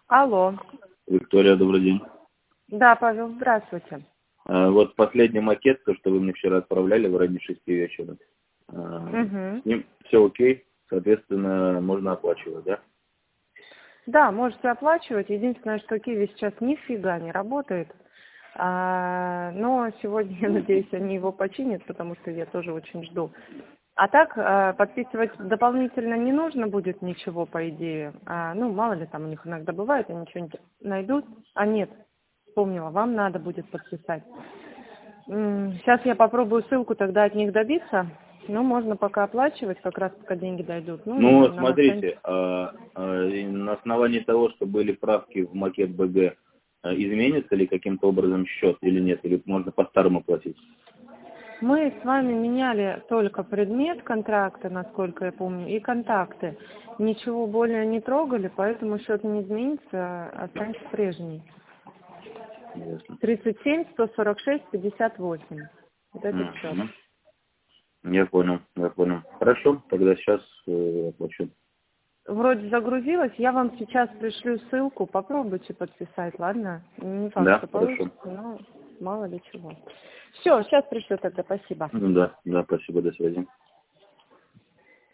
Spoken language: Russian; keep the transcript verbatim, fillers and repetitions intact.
Алло. Виктория, добрый день. Да, Павел, здравствуйте. А, вот последний макет, то, что вы мне вчера отправляли в районе шести вечера. А, Угу. с ним все окей, соответственно, можно оплачивать, да? Да, можете оплачивать. Единственное, что Киви сейчас нифига не работает. А, но сегодня, я надеюсь, они его починят, потому что я тоже очень жду. А так, а, подписывать дополнительно не нужно будет ничего, по идее. А, ну, мало ли там у них иногда бывает, они что-нибудь найдут. А нет, вспомнила, вам надо будет подписать. М, Сейчас я попробую ссылку тогда от них добиться. Ну, можно пока оплачивать, как раз пока деньги дойдут. Ну, и Ну, нам останется. смотрите, а, а, и на основании того, что были правки в макет БГ, а, изменится ли каким-то образом счет или нет? Или можно по-старому платить? Мы с вами меняли только предмет контракта, насколько я помню, и контакты. Ничего более не трогали, поэтому счет не изменится, останется прежний. Ясно. тридцать семь сто сорок шесть пятьдесят восемь. Вот этот счет. Мгм. Я понял, я понял. Хорошо, тогда сейчас э, оплачу. Вроде загрузилась, я вам сейчас пришлю ссылку, попробуйте подписать, ладно? Не факт, Да, что хорошо. получится, но мало ли чего. Все, сейчас пришлю тогда, спасибо. Да, да, спасибо, до связи.